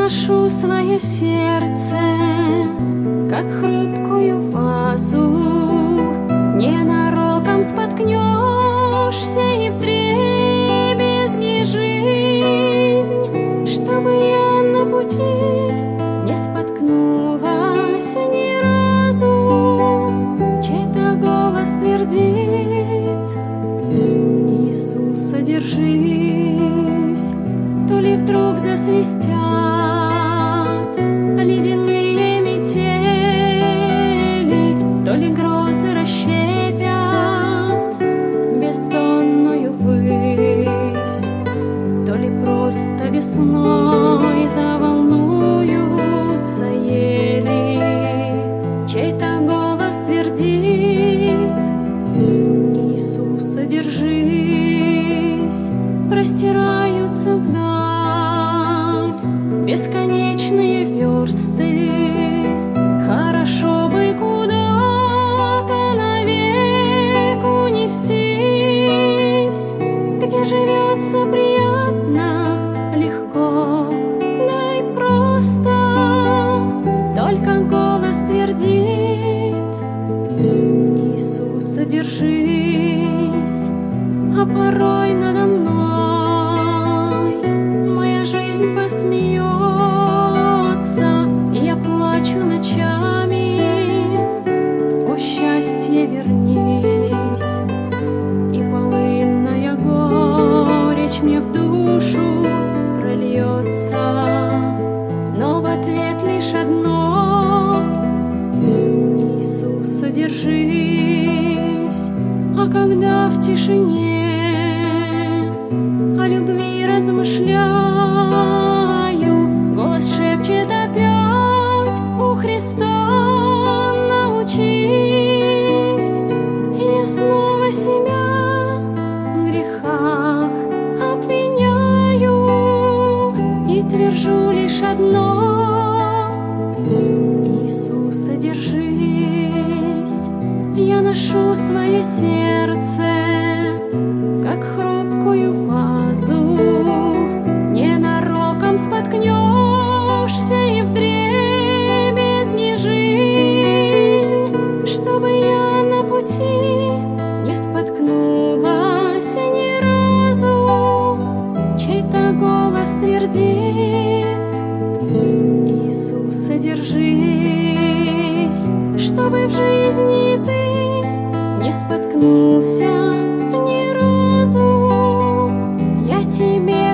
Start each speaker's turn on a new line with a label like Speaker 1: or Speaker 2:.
Speaker 1: ношу свое сердце, как хрупкую вазу. Ненароком споткнешься и вдребезги жизнь, чтобы я на пути не споткнулась ни разу. Чей-то голос твердит: Иисуса, держись. То ли вдруг засвистят ледяные метели, то ли грозы расщепят бездонную высь, то ли просто весной заволнуются ели. Чей-то голос твердит: Иисуса, держись. Простираются вдаль бесконечные версты. Хорошо бы куда-то навек унестись, где живется приятно, легко, да и просто. Только голос твердит: Иисуса, держись. А порой надо мной моя жизнь посмеется, и я плачу ночами: о счастье, вернись. И полынная горечь мне в душу прольется, но в ответ лишь одно: Иисуса, держись. А когда в тишине о любви размышляю, голос шепчет опять: у Христа научись. И я снова себя в грехах обвиняю и твержу лишь одно: Иисуса, держись. Я ношу свое сердце, как хрупкую вазу. Ненароком споткнешься и вдребезги жизнь, чтобы я на пути не споткнулась ни разу. Чей-то голос твердит: Иисуса, держись, чтобы в жизни ты не споткнулся ни разу. Я тебе